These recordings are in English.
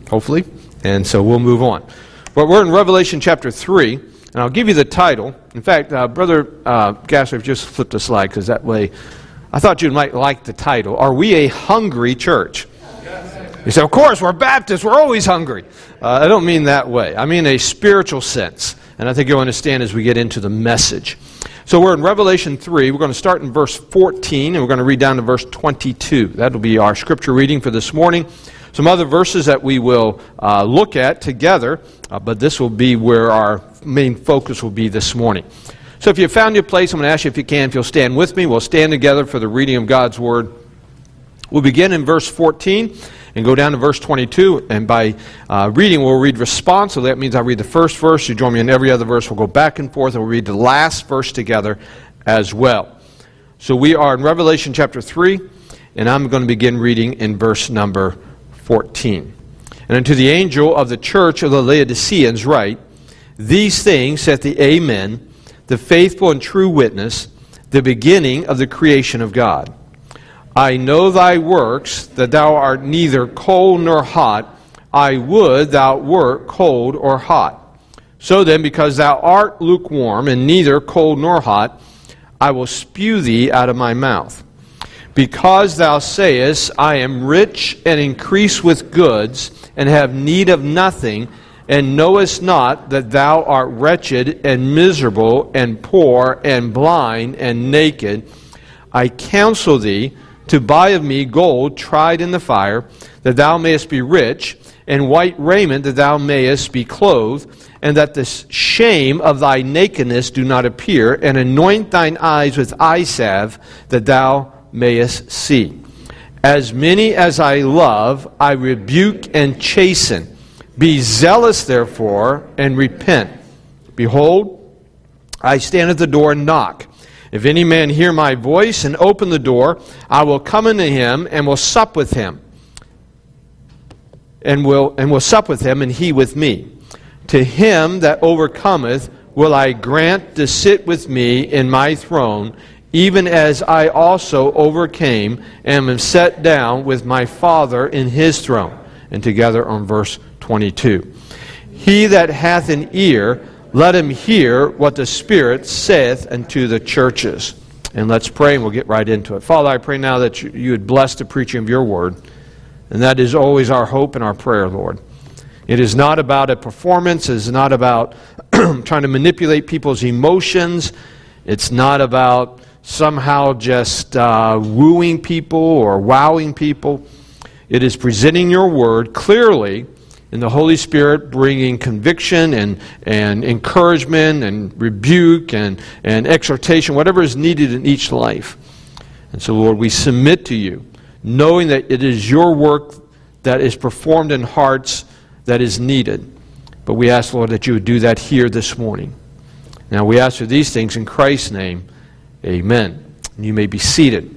hopefully. And so we'll move on. But we're in Revelation chapter 3, and I'll give you the title. In fact, Brother Gasser just flipped a slide, because that way I thought you might like the title. Are we a hungry church? You say, of course, we're Baptists, we're always hungry. I don't mean that way. I mean a spiritual sense. And I think you'll understand as we get into the message. So we're in Revelation 3. We're going to start in verse 14, and we're going to read down to verse 22. That'll be our scripture reading for this morning. Some other verses that we will look at together, but this will be where our main focus will be this morning. So if you found your place, I'm going to ask you if you'll stand with me. We'll stand together for the reading of God's Word. We'll begin in verse 14 and go down to verse 22. And by reading, we'll read response. So that means I read the first verse. You join me in every other verse. We'll go back and forth, and we'll read the last verse together as well. So we are in Revelation chapter 3, and I'm going to begin reading in verse number 14. And unto the angel of the church of the Laodiceans write, These things saith the Amen, the faithful and true witness, the beginning of the creation of God. I know thy works, that thou art neither cold nor hot. I would thou wert cold or hot. So then, because thou art lukewarm, and neither cold nor hot, I will spew thee out of my mouth. Because thou sayest, I am rich and increase with goods, and have need of nothing, and knowest not that thou art wretched and miserable and poor and blind and naked, I counsel thee to buy of me gold tried in the fire, that thou mayest be rich, and white raiment, that thou mayest be clothed, and that the shame of thy nakedness do not appear, and anoint thine eyes with eye salve, that thou mayest see. As many as I love, I rebuke and chasten. Be zealous, therefore, and repent. Behold, I stand at the door and knock. If any man hear my voice and open the door, I will come unto him and will sup with him, and will sup with him, and he with me. To him that overcometh will I grant to sit with me in my throne, even as I also overcame and am set down with my Father in his throne. And together on verse 22. He that hath an ear, let him hear what the Spirit saith unto the churches. And let's pray, and we'll get right into it. Father, I pray now that you would bless the preaching of your word. And that is always our hope and our prayer, Lord. It is not about a performance. It is not about trying to manipulate people's emotions. It's not about somehow just wooing people or wowing people. It is presenting your word clearly, in the Holy Spirit bringing conviction and encouragement and rebuke and exhortation, whatever is needed in each life. And so, Lord, we submit to you, knowing that it is your work that is performed in hearts that is needed. But we ask, Lord, that you would do that here this morning. Now we ask for these things in Christ's name. Amen. And you may be seated.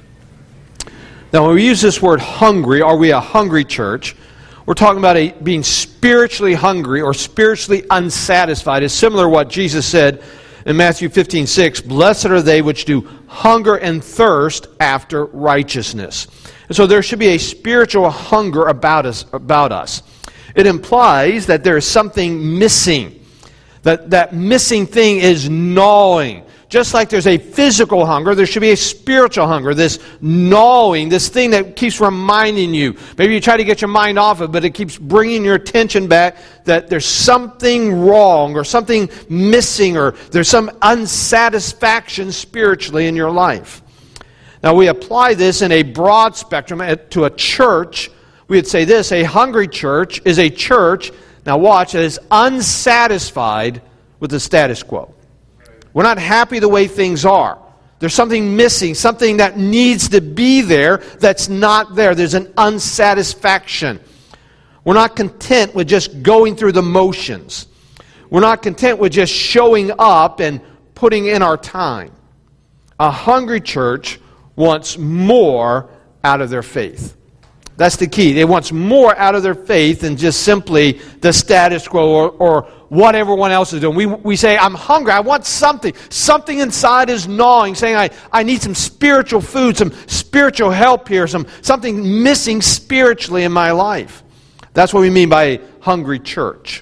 Now when we use this word hungry, are we a hungry church? We're talking about being spiritually hungry or spiritually unsatisfied. It's similar to what Jesus said in Matthew 15:6. Blessed are they which do hunger and thirst after righteousness. And so there should be a spiritual hunger about us. It implies that there is something missing. That missing thing is gnawing. Just like there's a physical hunger, there should be a spiritual hunger, this gnawing, this thing that keeps reminding you. Maybe you try to get your mind off it, but it keeps bringing your attention back that there's something wrong or something missing or there's some unsatisfaction spiritually in your life. Now we apply this in a broad spectrum to a church. We would say this: a hungry church is a church, now watch, that is unsatisfied with the status quo. We're not happy the way things are. There's something missing, something that needs to be there that's not there. There's an unsatisfaction. We're not content with just going through the motions. We're not content with just showing up and putting in our time. A hungry church wants more out of their faith. That's the key. They want more out of their faith than just simply the status quo or what everyone else is doing. We say, I'm hungry. I want something. Something inside is gnawing, saying, I need some spiritual food, some spiritual help here, something missing spiritually in my life. That's what we mean by a hungry church.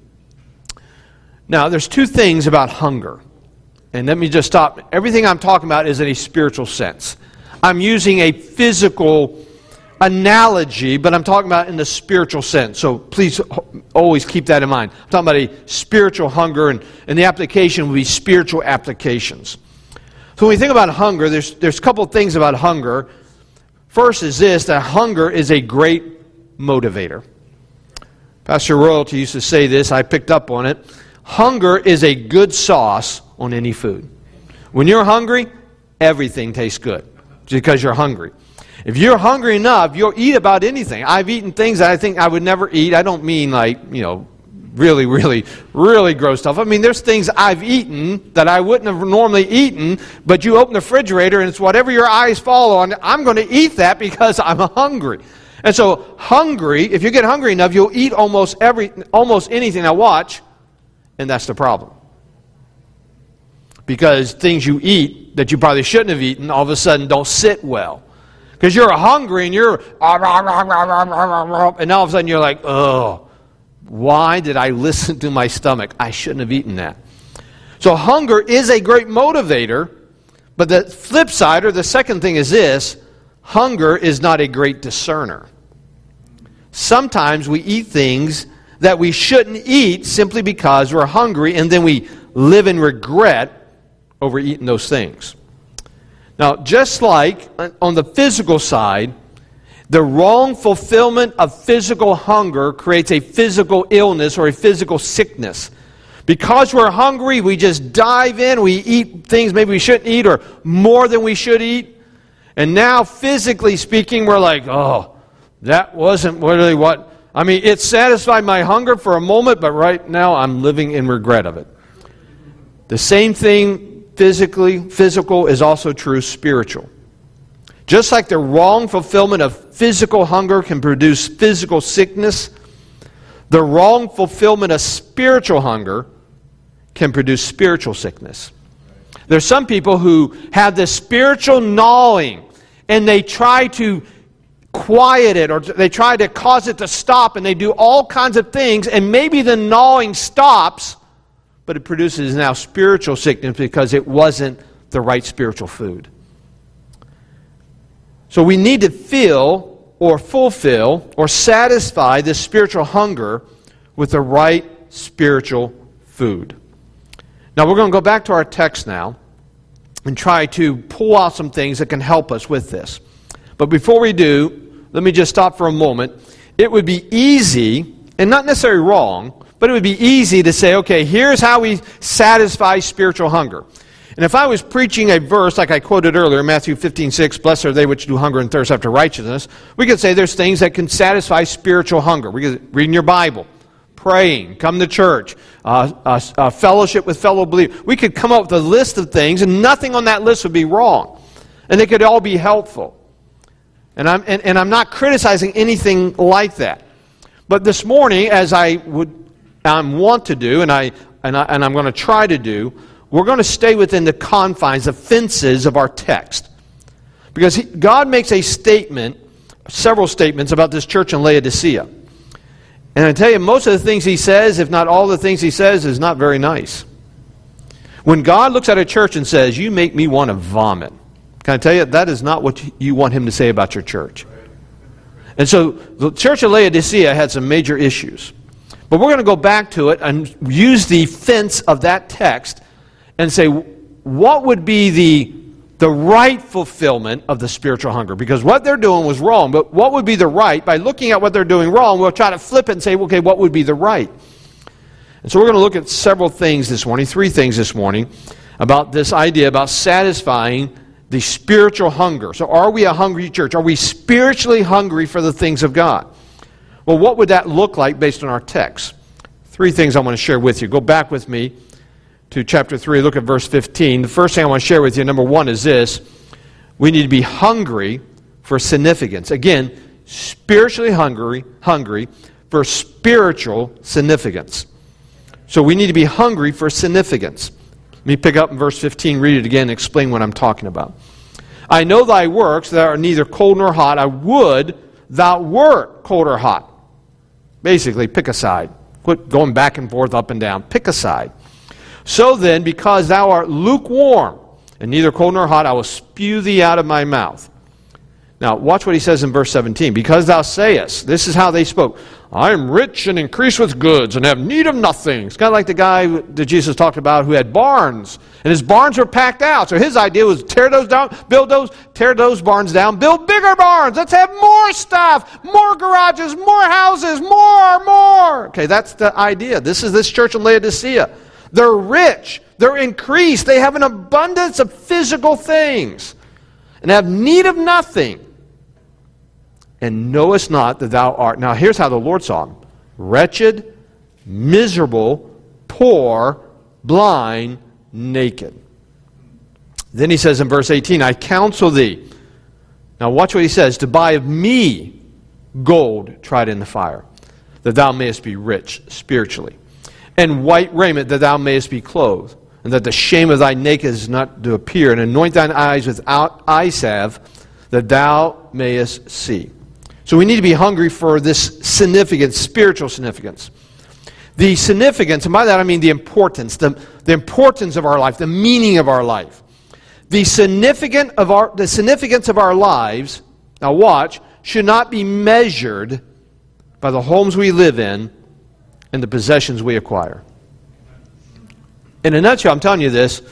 Now, there's two things about hunger. And let me just stop. Everything I'm talking about is in a spiritual sense. I'm using a physical analogy, but I'm talking about in the spiritual sense. So please always keep that in mind. I'm talking about a spiritual hunger, and the application will be spiritual applications. So when we think about hunger, there's a couple of things about hunger. First is this, that hunger is a great motivator. Pastor Royalty used to say this, I picked up on it. Hunger is a good sauce on any food. When you're hungry, everything tastes good because you're hungry. If you're hungry enough, you'll eat about anything. I've eaten things that I think I would never eat. I don't mean like, really, really, really gross stuff. I mean, there's things I've eaten that I wouldn't have normally eaten, but you open the refrigerator and it's whatever your eyes fall on, I'm going to eat that because I'm hungry. And so hungry, if you get hungry enough, you'll eat almost anything. Now watch, and that's the problem. Because things you eat that you probably shouldn't have eaten all of a sudden don't sit well. Because you're hungry and you're, and all of a sudden you're like, oh, why did I listen to my stomach? I shouldn't have eaten that. So hunger is a great motivator, but the flip side, or the second thing is this, hunger is not a great discerner. Sometimes we eat things that we shouldn't eat simply because we're hungry, and then we live in regret over eating those things. Now, just like on the physical side, the wrong fulfillment of physical hunger creates a physical illness or a physical sickness. Because we're hungry, we just dive in, we eat things maybe we shouldn't eat or more than we should eat. And now, physically speaking, we're like, oh, that wasn't really what... I mean, it satisfied my hunger for a moment, but right now I'm living in regret of it. The same thing physical is also true spiritual. Just like the wrong fulfillment of physical hunger can produce physical sickness, the wrong fulfillment of spiritual hunger can produce spiritual sickness. There's some people who have this spiritual gnawing, and they try to quiet it, or they try to cause it to stop, and they do all kinds of things, and maybe the gnawing stops, but it produces now spiritual sickness because it wasn't the right spiritual food. So we need to fill or fulfill or satisfy this spiritual hunger with the right spiritual food. Now we're going to go back to our text now and try to pull out some things that can help us with this. But before we do, let me just stop for a moment. It would be easy, and not necessarily wrong, but it would be easy to say, okay, here's how we satisfy spiritual hunger. And if I was preaching a verse like I quoted earlier, Matthew 15:6, blessed are they which do hunger and thirst after righteousness, we could say there's things that can satisfy spiritual hunger. We could reading your Bible, praying, come to church, fellowship with fellow believers. We could come up with a list of things, and nothing on that list would be wrong. And they could all be helpful. And I'm not criticizing anything like that. But this morning, as I want to do, and I'm going to try to do, we're going to stay within the confines, the fences of our text. Because God makes a statement, several statements about this church in Laodicea. And I tell you, most of the things He says, if not all the things He says, is not very nice. When God looks at a church and says, you make me want to vomit, can I tell you, that is not what you want Him to say about your church. And so the church of Laodicea had some major issues. But we're going to go back to it and use the fence of that text and say, what would be the right fulfillment of the spiritual hunger? Because what they're doing was wrong, but what would be the right? By looking at what they're doing wrong, we'll try to flip it and say, okay, what would be the right? And so we're going to look at several things this morning, 3 things this morning, about this idea about satisfying the spiritual hunger. So are we a hungry church? Are we spiritually hungry for the things of God? Well, what would that look like based on our text? 3 things I want to share with you. Go back with me to chapter 3, look at verse 15. The first thing I want to share with you, number 1, is this. We need to be hungry for significance. Again, spiritually hungry for spiritual significance. So we need to be hungry for significance. Let me pick up in verse 15, read it again, and explain what I'm talking about. I know thy works, that are neither cold nor hot. I would thou wert cold or hot. Basically, pick a side. Quit going back and forth, up and down. Pick a side. So then, because thou art lukewarm, and neither cold nor hot, I will spew thee out of my mouth. Now, watch what he says in verse 17. Because thou sayest, this is how they spoke, I am rich and increase with goods and have need of nothing. It's kind of like the guy that Jesus talked about who had barns, and his barns were packed out. So his idea was tear those down, tear those barns down, build bigger barns. Let's have more stuff, more garages, more houses, more. Okay, that's the idea. This is this church in Laodicea. They're rich. They're increased. They have an abundance of physical things and have need of nothing. And knowest not that thou art. Now here's how the Lord saw him. Wretched, miserable, poor, blind, naked. Then he says in verse 18, I counsel thee. Now watch what he says. To buy of me gold tried in the fire, that thou mayest be rich spiritually. And white raiment, that thou mayest be clothed. And that the shame of thy nakedness is not to appear. And anoint thine eyes with eye salve, that thou mayest see. So we need to be hungry for this significance, spiritual significance. The significance, and by that I mean the importance, the importance of our life, the meaning of our life. The significance of our lives, now watch, should not be measured by the homes we live in and the possessions we acquire. In a nutshell, I'm telling you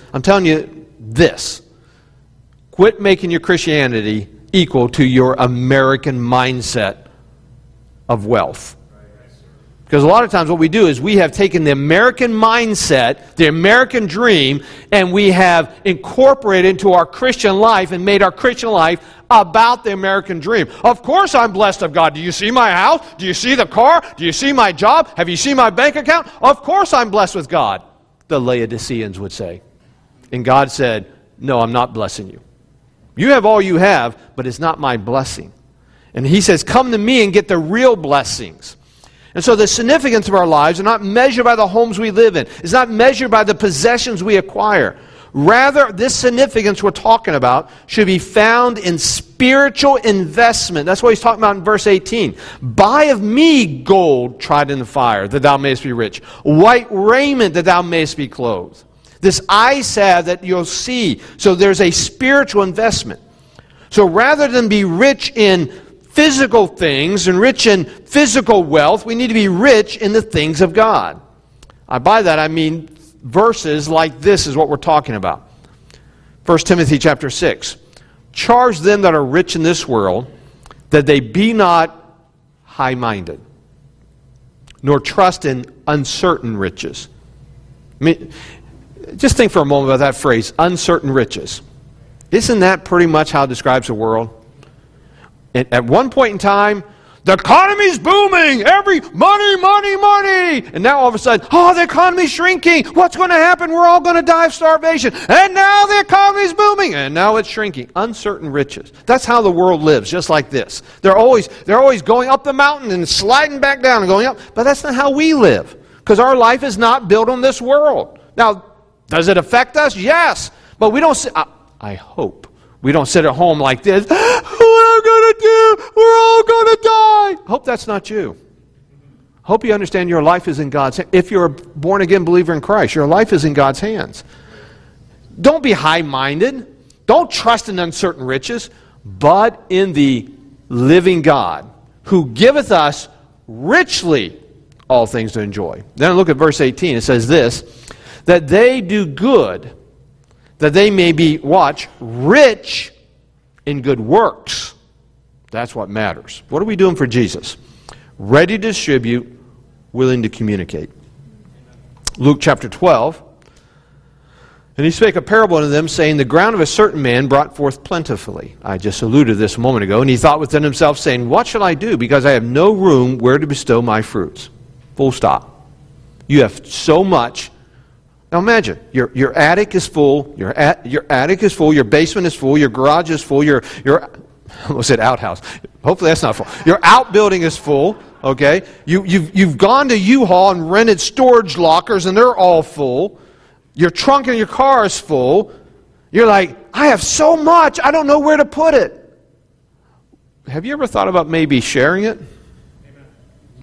this. Quit making your Christianity equal to your American mindset of wealth. Because a lot of times what we do is we have taken the American mindset, the American dream, and we have incorporated into our Christian life and made our Christian life about the American dream. Of course I'm blessed of God. Do you see my house? Do you see the car? Do you see my job? Have you seen my bank account? Of course I'm blessed with God, the Laodiceans would say. And God said, no, I'm not blessing you. You have all you have, but it's not my blessing. And he says, come to me and get the real blessings. And so the significance of our lives are not measured by the homes we live in. It's not measured by the possessions we acquire. Rather, this significance we're talking about should be found in spiritual investment. That's what he's talking about in verse 18. Buy of me gold tried in the fire, that thou mayest be rich. White raiment, that thou mayest be clothed. This eye salve that you'll see. So there's a spiritual investment. So rather than be rich in physical things and rich in physical wealth, we need to be rich in the things of God. By that I mean verses like this is what we're talking about. 1 Timothy chapter 6. Charge them that are rich in this world that they be not high-minded, nor trust in uncertain riches. I mean, just think for a moment about that phrase, uncertain riches. Isn't that pretty much how it describes the world? At one point in time, the economy's booming. Money. And now all of a sudden, the economy's shrinking. What's going to happen? We're all going to die of starvation. And now the economy's booming. And now it's shrinking. Uncertain riches. That's how the world lives, just like this. They're always going up the mountain and sliding back down and going up. But that's not how we live. Because our life is not built on this world. Now, does it affect us? Yes. But we don't I hope we don't sit at home like this. What am I going to do? We're all going to die. I hope that's not you. I hope you understand your life is in God's hands. If you're a born-again believer in Christ, your life is in God's hands. Don't be high-minded. Don't trust in uncertain riches, but in the living God, who giveth us richly all things to enjoy. Then look at verse 18. It says this, that they do good, that they may be, watch, rich in good works. That's what matters. What are we doing for Jesus? Ready to distribute, willing to communicate. Luke chapter 12. And he spake a parable unto them, saying, the ground of a certain man brought forth plentifully. I just alluded to this a moment ago. And he thought within himself, saying, what shall I do? Because I have no room where to bestow my fruits. Full stop. You have so much. Now imagine, your attic is full, your attic is full, your basement is full, your garage is full, your what's it, outhouse? Hopefully that's not full. Your outbuilding is full, okay? You've gone to U-Haul and rented storage lockers and they're all full. Your trunk in your car is full. You're like, I have so much, I don't know where to put it. Have you ever thought about maybe sharing it?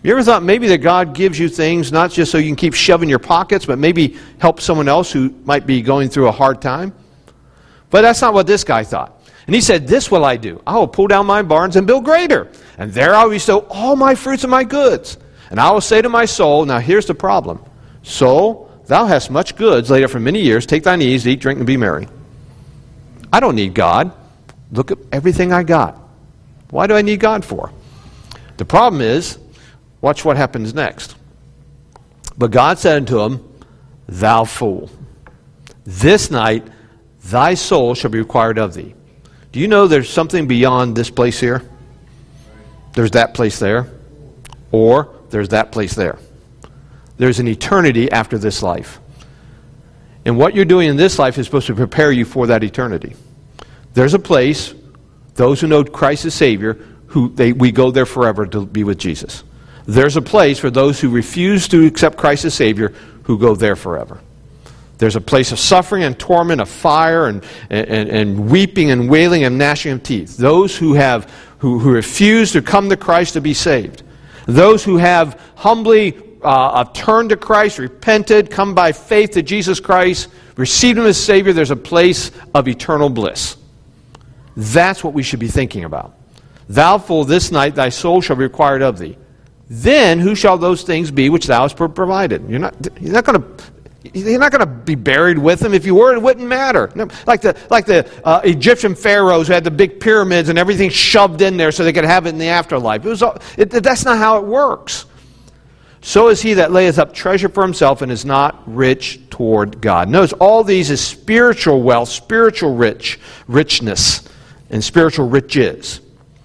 You ever thought maybe that God gives you things not just so you can keep shoving your pockets, but maybe help someone else who might be going through a hard time? But that's not what this guy thought. And he said, this will I do. I will pull down my barns and build greater. And there I will bestow all my fruits and my goods. And I will say to my soul, now here's the problem. Soul, thou hast much goods laid up for many years. Take thine ease, eat, drink, and be merry. I don't need God. Look at everything I got. Why do I need God for? The problem is, watch what happens next. But God said unto him, thou fool, this night thy soul shall be required of thee. Do you know there's something beyond this place here? There's that place there. Or there's that place there. There's an eternity after this life. And what you're doing in this life is supposed to prepare you for that eternity. There's a place, those who know Christ as Savior, we go there forever to be with Jesus. There's a place for those who refuse to accept Christ as Savior who go there forever. There's a place of suffering and torment, of fire and weeping and wailing and gnashing of teeth. Those who refuse to come to Christ to be saved. Those who have humbly turned to Christ, repented, come by faith to Jesus Christ, received Him as Savior, there's a place of eternal bliss. That's what we should be thinking about. Thou fool, this night thy soul shall be required of thee. Then who shall those things be which thou hast provided? You're not going to be buried with them. If you were, it wouldn't matter. Like the Egyptian pharaohs who had the big pyramids and everything shoved in there so they could have it in the afterlife. That's not how it works. So is he that layeth up treasure for himself and is not rich toward God. Notice all these is spiritual wealth, spiritual richness, and spiritual riches.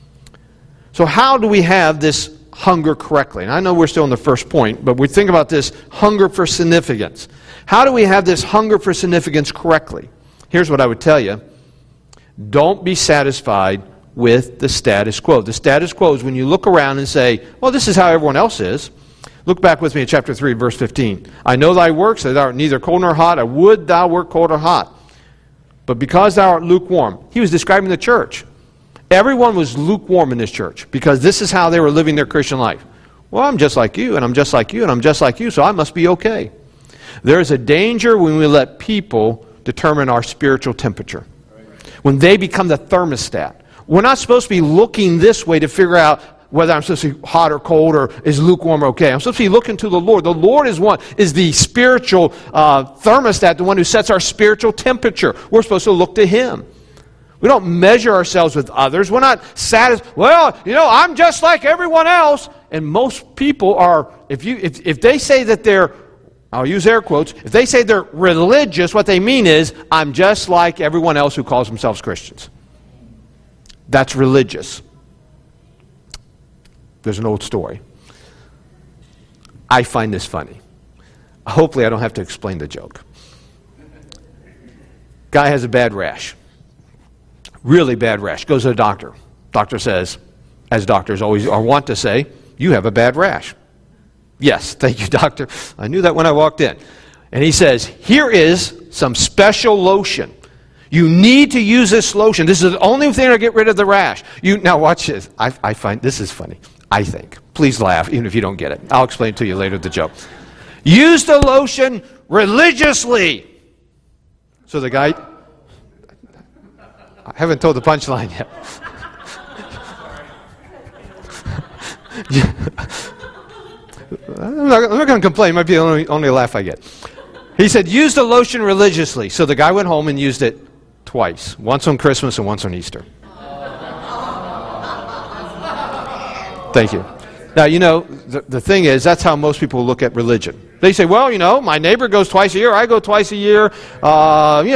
So how do we have this hunger correctly? And I know we're still in the first point, but we think about this hunger for significance. How do we have this hunger for significance correctly? Here's what I would tell you. Don't be satisfied with the status quo. The status quo is when you look around and say, well, this is how everyone else is. Look back with me at chapter 3, verse 15. I know thy works, that thou art neither cold nor hot. I would thou wert cold or hot. But because thou art lukewarm. He was describing the church. Everyone was lukewarm in this church because this is how they were living their Christian life. Well, I'm just like you, and I'm just like you, and I'm just like you, so I must be okay. There is a danger when we let people determine our spiritual temperature. When they become the thermostat. We're not supposed to be looking this way to figure out whether I'm supposed to be hot or cold or is lukewarm okay. I'm supposed to be looking to the Lord. The Lord is the spiritual thermostat, the one who sets our spiritual temperature. We're supposed to look to Him. We don't measure ourselves with others. We're not satisfied. Well, I'm just like everyone else. And most people are, if they say that they're, I'll use air quotes, if they say they're religious, what they mean is, I'm just like everyone else who calls themselves Christians. That's religious. There's an old story. I find this funny. Hopefully I don't have to explain the joke. Guy has a bad rash. Really bad rash. Goes to the doctor. Doctor says, as doctors always want to say, you have a bad rash. Yes, thank you, doctor. I knew that when I walked in. And he says, here is some special lotion. You need to use this lotion. This is the only thing to get rid of the rash. Now watch this. I find this is funny. I think. Please laugh, even if you don't get it. I'll explain to you later the joke. Use the lotion religiously. So the guy... I haven't told the punchline yet. I'm not going to complain. It might be the only laugh I get. He said, use the lotion religiously. So the guy went home and used it twice. Once on Christmas and once on Easter. Thank you. Now, the thing is, that's how most people look at religion. They say, well, my neighbor goes twice a year, I go twice a year. I'm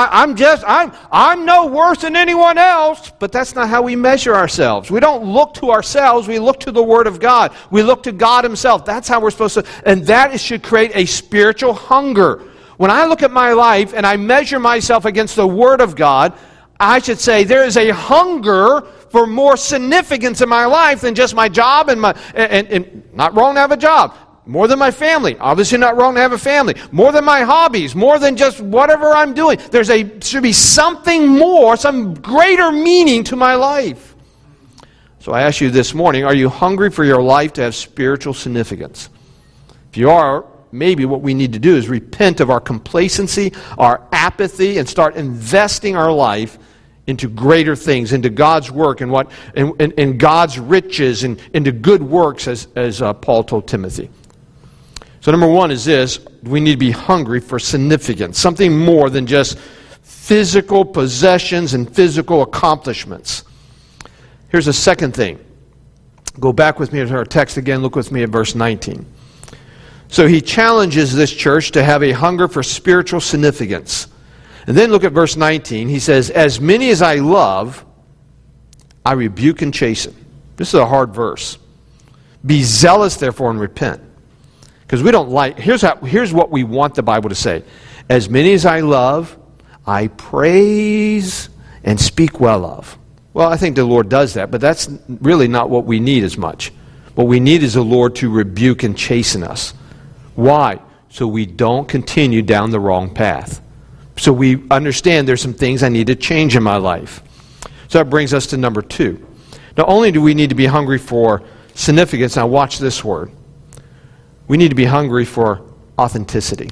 no worse than anyone else. But that's not how we measure ourselves. We don't look to ourselves. We look to the Word of God. We look to God Himself. That's how we're supposed to, and that should create a spiritual hunger. When I look at my life and I measure myself against the Word of God, I should say there is a hunger for more significance in my life than just my job and not wrong to have a job. More than my family. Obviously not wrong to have a family. More than my hobbies. More than just whatever I'm doing. Should be something more, some greater meaning to my life. So I ask you this morning, are you hungry for your life to have spiritual significance? If you are, maybe what we need to do is repent of our complacency, our apathy, and start investing our life into greater things, into God's work and God's riches and into good works, as Paul told Timothy. So number one is this: we need to be hungry for significance, something more than just physical possessions and physical accomplishments. Here's the second thing. Go back with me to our text again. Look with me at verse 19. So he challenges this church to have a hunger for spiritual significance. And then look at verse 19. He says, as many as I love, I rebuke and chasten. This is a hard verse. Be zealous, therefore, and repent. Because we don't like, here's what we want the Bible to say. As many as I love, I praise and speak well of. Well, I think the Lord does that, but that's really not what we need as much. What we need is the Lord to rebuke and chasten us. Why? So we don't continue down the wrong path. So we understand there's some things I need to change in my life. So that brings us to number 2. Not only do we need to be hungry for significance, now watch this word. We need to be hungry for authenticity.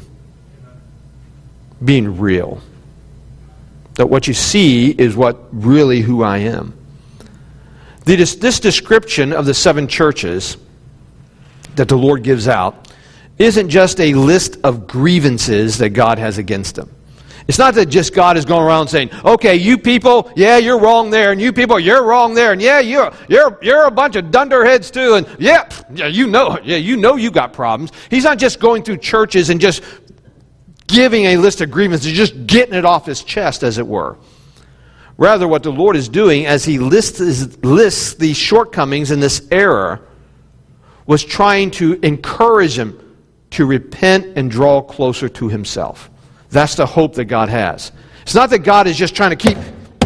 Being real. That what you see is really who I am. This description of the 7 churches that the Lord gives out isn't just a list of grievances that God has against them. It's not that just God is going around saying, okay, you people, yeah, you're wrong there, and you people, you're wrong there, and yeah, you're a bunch of dunderheads too, and yeah, you know you got problems. He's not just going through churches and just giving a list of grievances, just getting it off his chest, as it were. Rather, what the Lord is doing as he lists these shortcomings and this error was trying to encourage them to repent and draw closer to himself. That's the hope that God has. It's not that God is just trying to keep,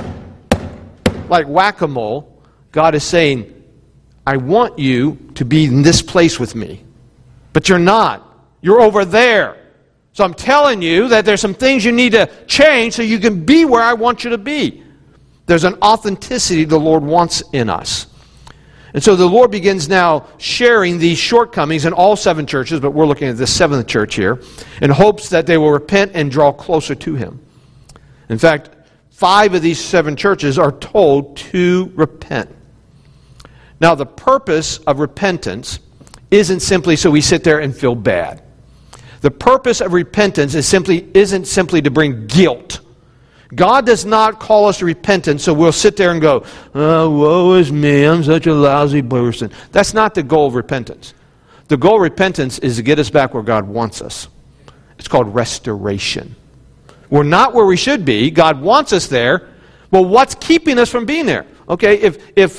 like whack-a-mole. God is saying, I want you to be in this place with me. But you're not. You're over there. So I'm telling you that there's some things you need to change so you can be where I want you to be. There's an authenticity the Lord wants in us. And so the Lord begins now sharing these shortcomings in all 7 churches, but we're looking at the 7th church here, in hopes that they will repent and draw closer to him. In fact, 5 of these 7 churches are told to repent. Now, the purpose of repentance isn't simply so we sit there and feel bad. The purpose of repentance isn't simply to bring guilt. God does not call us to repentance so we'll sit there and go, oh, woe is me, I'm such a lousy person. That's not the goal of repentance. The goal of repentance is to get us back where God wants us. It's called restoration. We're not where we should be. God wants us there. Well, what's keeping us from being there? Okay, if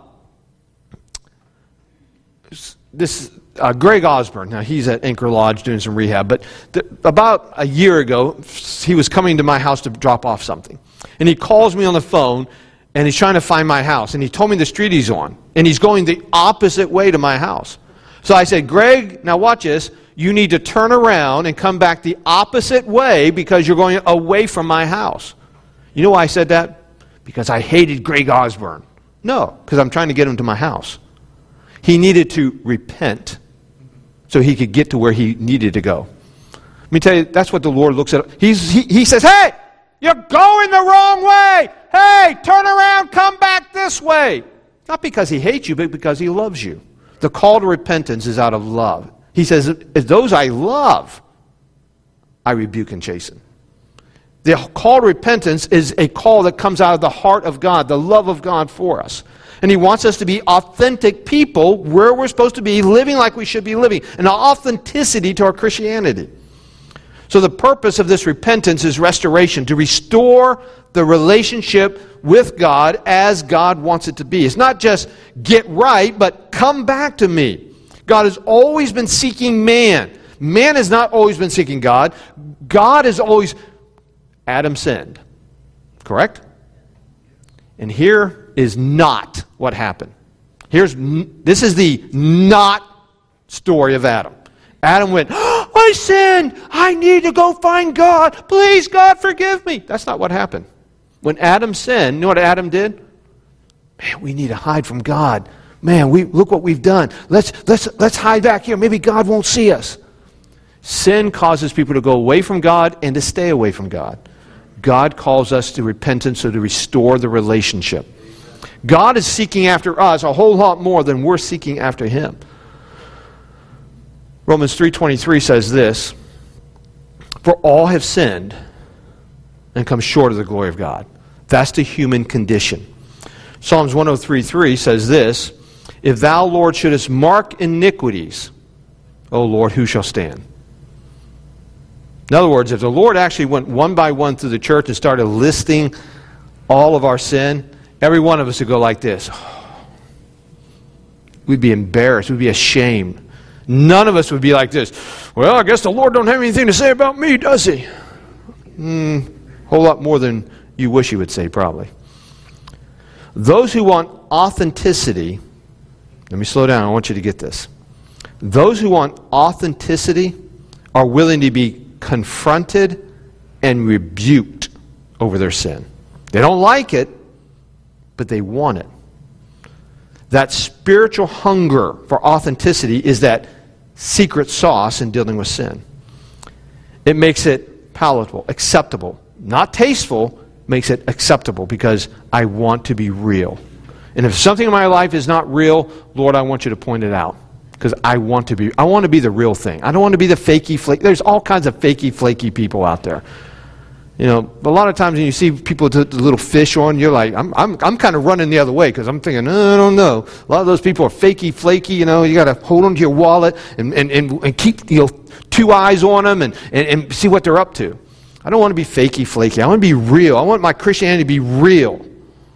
Greg Osborne, now he's at Anchor Lodge doing some rehab, but about a year ago, he was coming to my house to drop off something. And he calls me on the phone, and he's trying to find my house. And he told me the street he's on, and he's going the opposite way to my house. So I said, Greg, now watch this. You need to turn around and come back the opposite way because you're going away from my house. You know why I said that? Because I hated Greg Osborne. No, because I'm trying to get him to my house. He needed to repent so he could get to where he needed to go. Let me tell you, that's what the Lord looks at. He says, hey, you're going the wrong way. Hey, turn around, come back this way. Not because he hates you, but because he loves you. The call to repentance is out of love. He says, those I love, I rebuke and chasten. The call to repentance is a call that comes out of the heart of God, the love of God for us. And he wants us to be authentic people where we're supposed to be, living like we should be living. An authenticity to our Christianity. So the purpose of this repentance is restoration, to restore the relationship with God as God wants it to be. It's not just get right, but come back to me. God has always been seeking man. Man has not always been seeking God. God is always... Adam sinned. Correct? And here is not what happened. This is the not story of Adam. Adam went, oh, I sinned. I need to go find God. Please, God, forgive me. That's not what happened. When Adam sinned, you know what Adam did? Man, we need to hide from God. Man, look what we've done. Let's hide back here. Maybe God won't see us. Sin causes people to go away from God and to stay away from God. God calls us to repentance so to restore the relationship. God is seeking after us a whole lot more than we're seeking after Him. Romans 3:23 says this, "For all have sinned and come short of the glory of God." That's the human condition. Psalms 103:3 says this, "If thou, Lord, shouldest mark iniquities, O Lord, who shall stand?" In other words, if the Lord actually went one by one through the church and started listing all of our sin, every one of us would go like this. We'd be embarrassed. We'd be ashamed. None of us would be like this. "Well, I guess the Lord don't have anything to say about me, does He?" Whole lot more than you wish He would say, probably. Those who want authenticity, let me slow down, I want you to get this. Those who want authenticity are willing to be confronted and rebuked over their sin. They don't like it, but they want it. That spiritual hunger for authenticity is that secret sauce in dealing with sin. It makes it palatable, acceptable. Not tasteful, makes it acceptable because I want to be real. And if something in my life is not real, Lord, I want you to point it out. Because I want to be the real thing. I don't want to be the fakey flaky. There's all kinds of fakey flaky people out there. You know, a lot of times when you see people with the little fish on, you're like, I'm kind of running the other way because I'm thinking, I don't know. A lot of those people are fakey flaky. You know, you got to hold on to your wallet and keep two eyes on them and see what they're up to. I don't want to be fakey flaky. I want to be real. I want my Christianity to be real,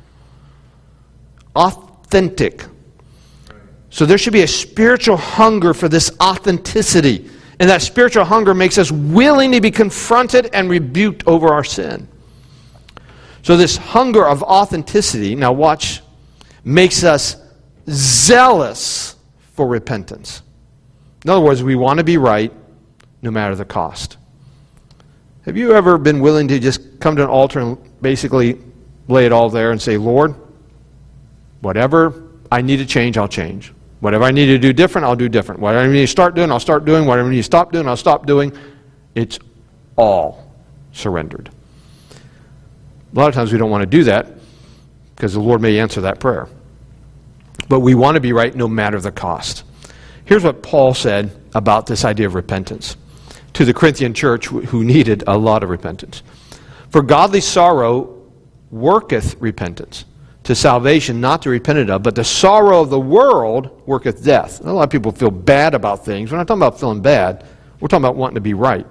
authentic. So there should be a spiritual hunger for this authenticity. And that spiritual hunger makes us willing to be confronted and rebuked over our sin. So this hunger of authenticity, now watch, makes us zealous for repentance. In other words, we want to be right no matter the cost. Have you ever been willing to just come to an altar and basically lay it all there and say, "Lord, whatever I need to change, I'll change. Whatever I need to do different, I'll do different. Whatever I need to start doing, I'll start doing. Whatever I need to stop doing, I'll stop doing." It's all surrendered. A lot of times we don't want to do that because the Lord may answer that prayer. But we want to be right no matter the cost. Here's what Paul said about this idea of repentance to the Corinthian church who needed a lot of repentance. "For godly sorrow worketh repentance, to salvation not to be repented of, but the sorrow of the world worketh death." A lot of people feel bad about things. We're not talking about feeling bad. We're talking about wanting to be right.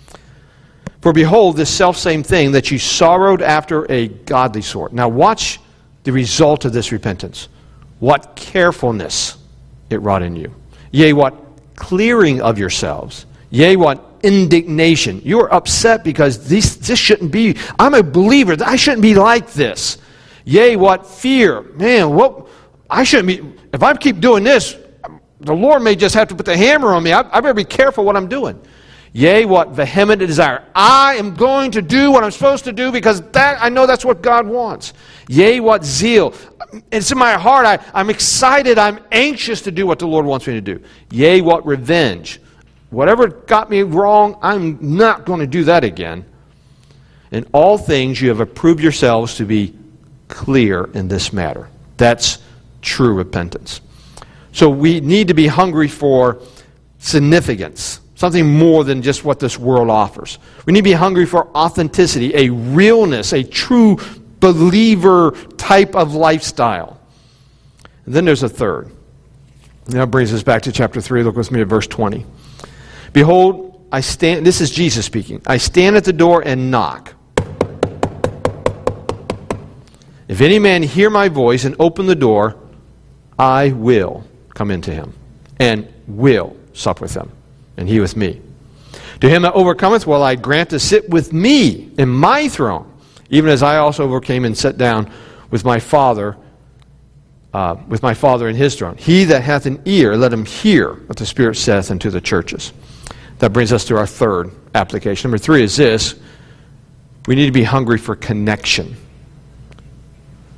"For behold, this selfsame thing that you sorrowed after a godly sort." Now watch the result of this repentance. "What carefulness it wrought in you. Yea, what clearing of yourselves. Yea, what indignation." You are upset because this shouldn't be. I'm a believer. I shouldn't be like this. "Yea, what fear." Man, what I shouldn't be. If I keep doing this, the Lord may just have to put the hammer on me. I better be careful what I'm doing. "Yea, what vehement desire." I am going to do what I'm supposed to do because I know that's what God wants. "Yea, what zeal." It's in my heart. I'm excited. I'm anxious to do what the Lord wants me to do. "Yea, what revenge." Whatever got me wrong, I'm not going to do that again. "In all things you have approved yourselves to be clear in this matter." That's true repentance. So we need to be hungry for significance, something more than just what this world offers. We need to be hungry for authenticity, a realness, a true believer type of lifestyle. And then there's a third. And that brings us back to chapter 3. Look with me at verse 20. "Behold, I stand," this is Jesus speaking, "I stand at the door and knock. If any man hear my voice and open the door, I will come into him and will sup with him, and he with me. To him that overcometh will I grant to sit with me in my throne, even as I also overcame and sat down with my Father in his throne. He that hath an ear, let him hear what the Spirit saith unto the churches." That brings us to our third application. Number 3 is this: we need to be hungry for connection.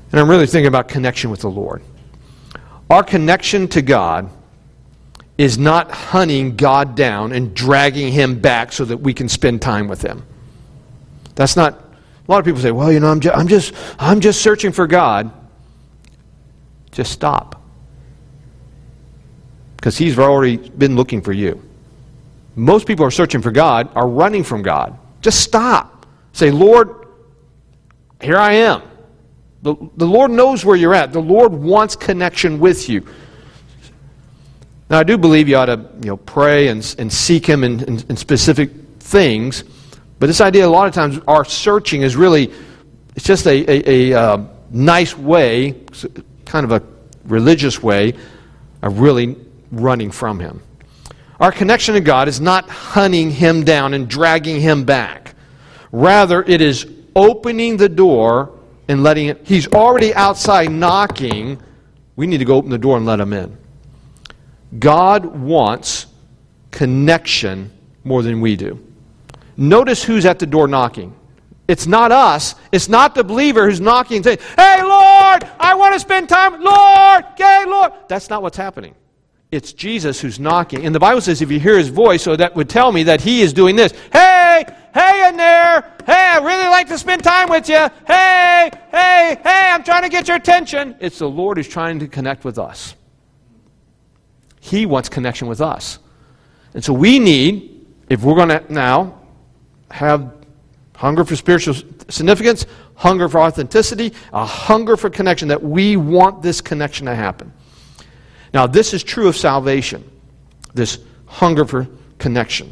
And I'm really thinking about connection with the Lord. Our connection to God is not hunting God down and dragging Him back so that we can spend time with Him. That's not. A lot of people say, "Well, I'm just searching for God." Just stop, because He's already been looking for you. Most people are searching for God, are running from God. Just stop. Say, "Lord, here I am." The Lord knows where you're at. The Lord wants connection with you. Now, I do believe you ought to pray and seek Him in specific things. But this idea, a lot of times, our searching is really, it's just a nice way, kind of a religious way, of really running from Him. Our connection to God is not hunting Him down and dragging Him back. Rather, it is opening the door and letting it. He's already outside knocking. We need to go open the door and let Him in. God wants connection more than we do. Notice who's at the door knocking. It's not us. It's not the believer who's knocking and saying, "Hey, Lord, I want to spend time. Lord, okay, Lord." That's not what's happening. It's Jesus who's knocking. And the Bible says if you hear His voice, so that would tell me that He is doing this. "Hey, hey in there. Hey, I really like to spend time with you. Hey, I'm trying to get your attention." It's the Lord who's trying to connect with us. He wants connection with us. And so we need, if we're going to now have hunger for spiritual significance, hunger for authenticity, a hunger for connection, that we want this connection to happen. Now, this is true of salvation, this hunger for connection.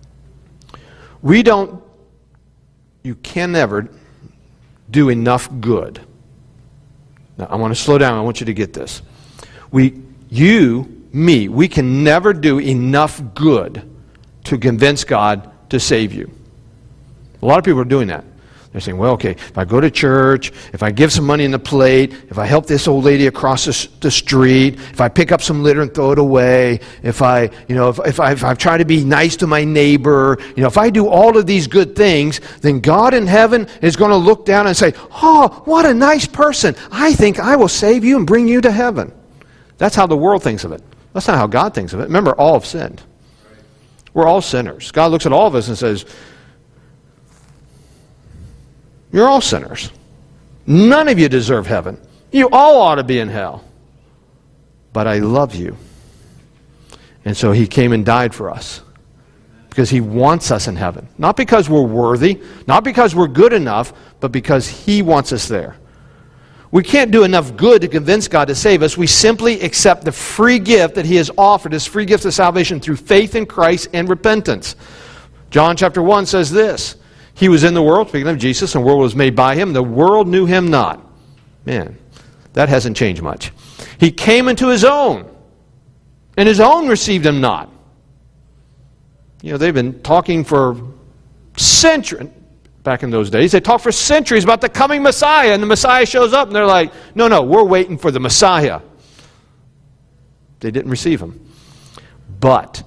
You can never do enough good. Now, I want to slow down. I want you to get this. We can never do enough good to convince God to save you. A lot of people are doing that. They're saying, "Well, okay, if I go to church, if I give some money in the plate, if I help this old lady across the street, if I pick up some litter and throw it away, if I try to be nice to my neighbor, if I do all of these good things, then God in heaven is going to look down and say, 'Oh, what a nice person. I think I will save you and bring you to heaven.'" That's how the world thinks of it. That's not how God thinks of it. Remember, all have sinned. We're all sinners. God looks at all of us and says, "You're all sinners. None of you deserve heaven. You all ought to be in hell. But I love you." And so He came and died for us. Because He wants us in heaven. Not because we're worthy, not because we're good enough, but because He wants us there. We can't do enough good to convince God to save us. We simply accept the free gift that He has offered, His free gift of salvation through faith in Christ and repentance. John chapter 1 says this, "He was in the world," speaking of Jesus, "and the world was made by Him. The world knew Him not." Man, that hasn't changed much. "He came into His own, and His own received Him not." They've been talking for centuries. Back in those days, they talked for centuries about the coming Messiah, and the Messiah shows up, and they're like, no, we're waiting for the Messiah. They didn't receive Him. But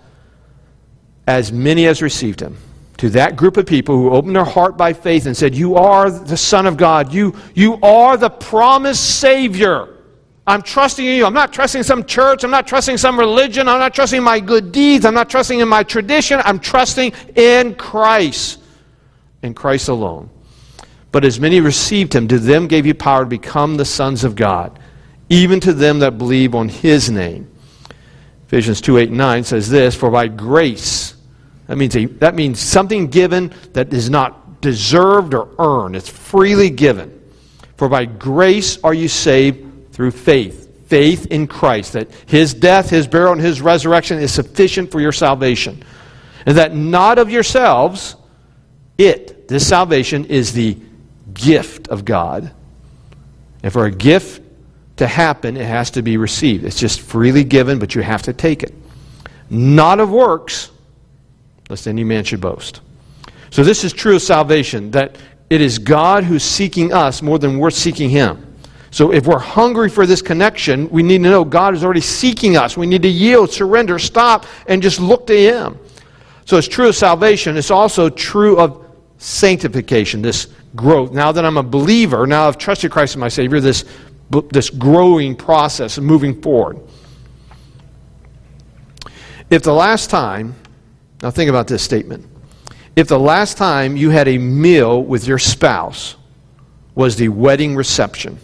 as many as received Him, to that group of people who opened their heart by faith and said, "You are the Son of God. You are the promised Savior. I'm trusting in you. I'm not trusting some church. I'm not trusting some religion. I'm not trusting my good deeds. I'm not trusting in my tradition. I'm trusting in Christ. In Christ alone. But as many received Him, to them gave He power to become the sons of God, even to them that believe on His name." Ephesians 2:8-9 says this, "For by grace," that means something given that is not deserved or earned. It's freely given. "For by grace are you saved through faith." Faith in Christ, that His death, His burial, and His resurrection is sufficient for your salvation. And that not of yourselves, this salvation is the gift of God. And for a gift to happen, it has to be received. It's just freely given, but you have to take it. Not of works, lest any man should boast. So this is true of salvation, that it is God who's seeking us more than we're seeking Him. So if we're hungry for this connection, we need to know God is already seeking us. We need to yield, surrender, stop, and just look to Him. So it's true of salvation. It's also true of sanctification, this growth. Now that I'm a believer, now I've trusted Christ as my Savior, this growing process of moving forward. If the last time, now think about this statement. If the last time you had a meal with your spouse was the wedding reception.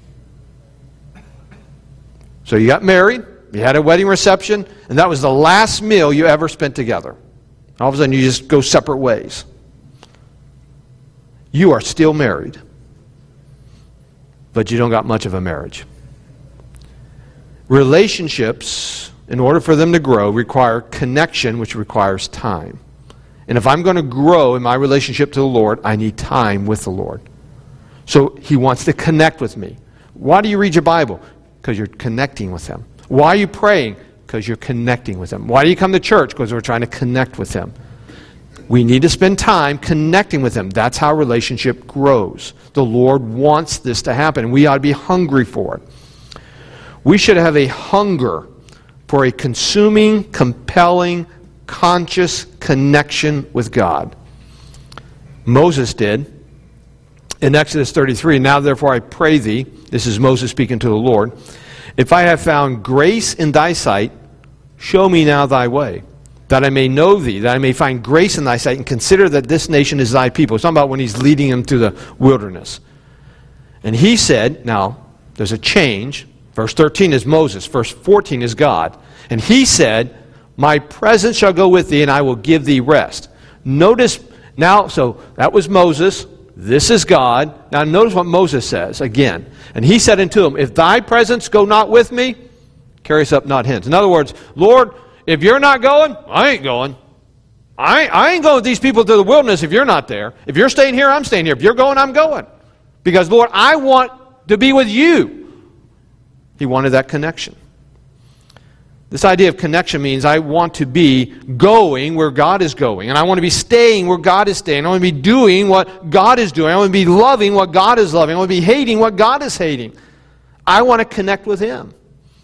So you got married, you had a wedding reception, and that was the last meal you ever spent together. All of a sudden you just go separate ways. You are still married, but you don't got much of a marriage. Relationships, in order for them to grow, require connection, which requires time. And if I'm going to grow in my relationship to the Lord, I need time with the Lord. So He wants to connect with me. Why do you read your Bible? Because you're connecting with Him. Why are you praying? Because you're connecting with Him. Why do you come to church? Because we're trying to connect with Him. We need to spend time connecting with Him. That's how relationship grows. The Lord wants this to happen. We ought to be hungry for it. We should have a hunger for a consuming, compelling, conscious connection with God. Moses did. In Exodus 33, now therefore I pray thee, this is Moses speaking to the Lord, if I have found grace in thy sight, show me now thy way, that I may know thee, that I may find grace in thy sight, and consider that this nation is thy people. It's talking about when he's leading them through the wilderness. And he said, now, there's a change. Verse 13 is Moses. Verse 14 is God. And he said, my presence shall go with thee, and I will give thee rest. Notice, now, so that was Moses. This is God. Now notice what Moses says again. And he said unto him, if thy presence go not with me, carry us up not hence. In other words, Lord, if you're not going, I ain't going. I ain't going with these people to the wilderness if you're not there. If you're staying here, I'm staying here. If you're going, I'm going. Because, Lord, I want to be with you. He wanted that connection. This idea of connection means I want to be going where God is going. And I want to be staying where God is staying. I want to be doing what God is doing. I want to be loving what God is loving. I want to be hating what God is hating. I want to connect with Him.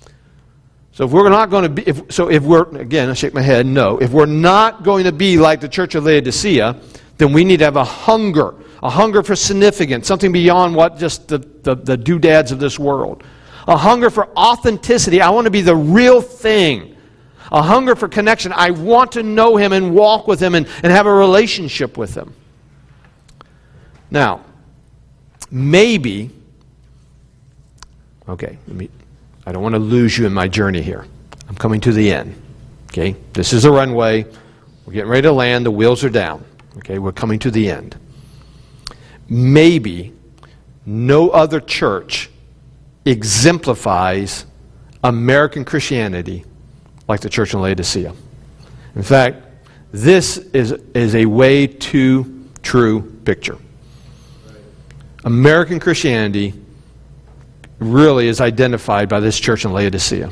So if we're not going to be, if we're, again, I shake my head, no. If we're not going to be like the church of Laodicea, then we need to have a hunger for significance, something beyond what just the doodads of this world. A hunger for authenticity. I want to be the real thing. A hunger for connection. I want to know Him and walk with Him and have a relationship with Him. Now, maybe, okay, I don't want to lose you in my journey here. I'm coming to the end. Okay, this is a runway. We're getting ready to land. The wheels are down. Okay, we're coming to the end. Maybe no other church exemplifies American Christianity like the church in Laodicea. In fact, this is a way too true picture. American Christianity really is identified by this church in Laodicea.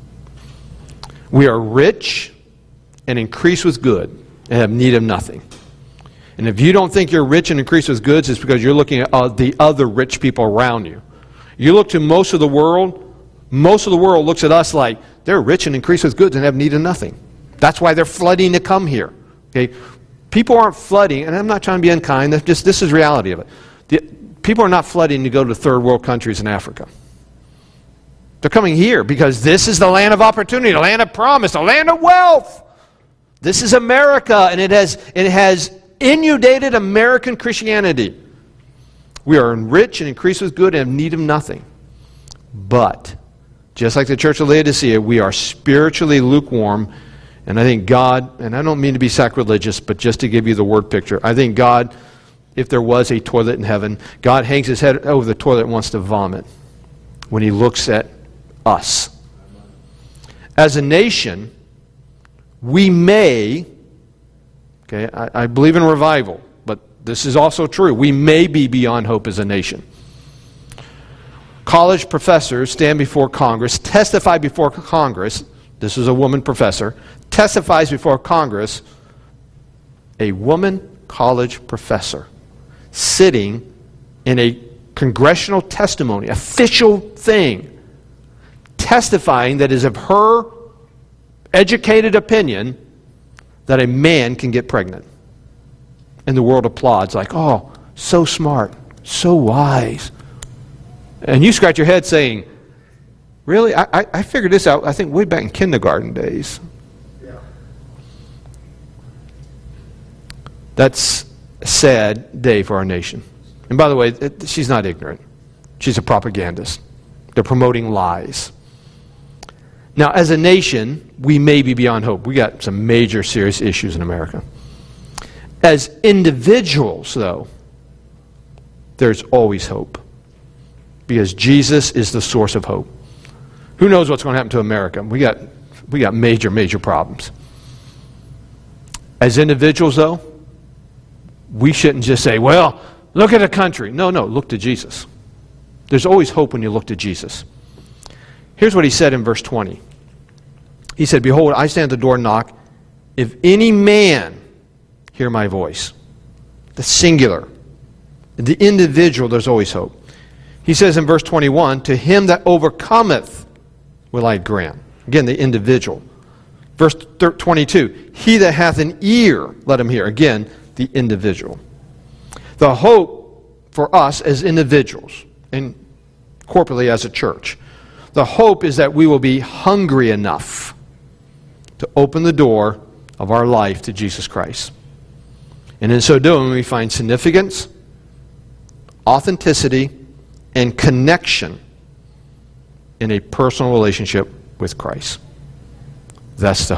We are rich and increase with good and have need of nothing. And if you don't think you're rich and increase with goods, it's because you're looking at the other rich people around you. You look to most of the world looks at us like they're rich and increase with goods and have need of nothing. That's why they're flooding to come here. Okay? People aren't flooding, and I'm not trying to be unkind, this is reality of it. People are not flooding to go to third world countries in Africa. They're coming here because this is the land of opportunity, the land of promise, the land of wealth. This is America, and it has inundated American Christianity. We are rich and increased with good and have need of nothing. But, just like the church of Laodicea, we are spiritually lukewarm. And I think God, and I don't mean to be sacrilegious, but just to give you the word picture, I think God, if there was a toilet in heaven, God hangs His head over the toilet and wants to vomit when He looks at us. As a nation, we may, okay, I believe in revival. This is also true. We may be beyond hope as a nation. College professors stand before Congress, testify before Congress. This is a woman professor. Testifies before Congress. A woman college professor sitting in a congressional testimony, official thing, testifying that is of her educated opinion that a man can get pregnant. And the world applauds like, oh, so smart, so wise. And you scratch your head saying, really? I figured this out, I think, way back in kindergarten days. Yeah. That's a sad day for our nation. And by the way, she's not ignorant. She's a propagandist. They're promoting lies. Now, as a nation, we may be beyond hope. We got some major serious issues in America. As individuals, though, there's always hope. Because Jesus is the source of hope. Who knows what's going to happen to America? We got major, major problems. As individuals, though, we shouldn't just say, well, look at a country. No, look to Jesus. There's always hope when you look to Jesus. Here's what he said in verse 20. He said, behold, I stand at the door and knock. If any man hear my voice, the singular, the individual, there's always hope. He says in verse 21, to him that overcometh will I grant. Again, the individual. Verse 22, he that hath an ear, let him hear. Again, the individual. The hope for us as individuals and corporately as a church, the hope is that we will be hungry enough to open the door of our life to Jesus Christ. And in so doing, we find significance, authenticity, and connection in a personal relationship with Christ. That's the